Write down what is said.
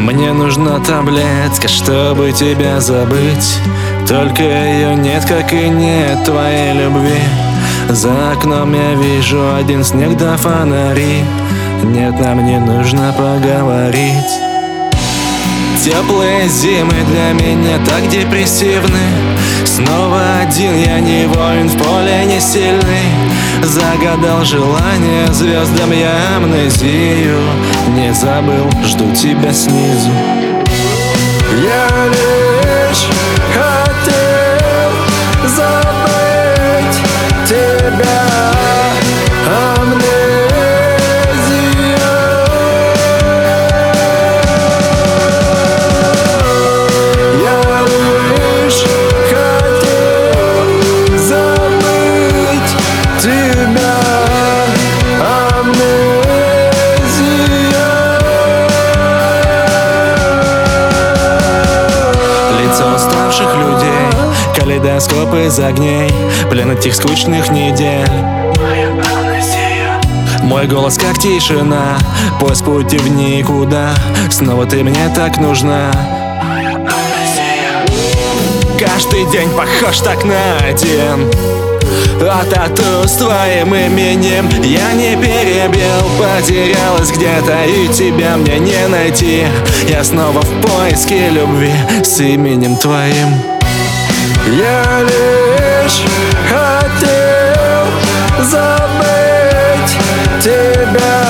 Мне нужна таблетка, чтобы тебя забыть. Только ее нет, как и нет твоей любви. За окном я вижу один снег да фонари. Нет, нам не нужно поговорить. Теплые зимы для меня так депрессивны. Снова один, я не воин, в поле не сильный. Загадал желание звездам, я амнезию не забыл, жду тебя снизу. Я лишь хотел забыть тебя. Уставших людей, калейдоскоп из огней, плен этих скучных недель. Мой голос как тишина, поиск пути в никуда. Снова ты мне так нужна. Каждый день похож так на один. А тату с твоим именем я не перебил. Потерялась где-то и тебя мне не найти. Я снова в поиске любви с именем твоим. Я лишь хотел забыть тебя.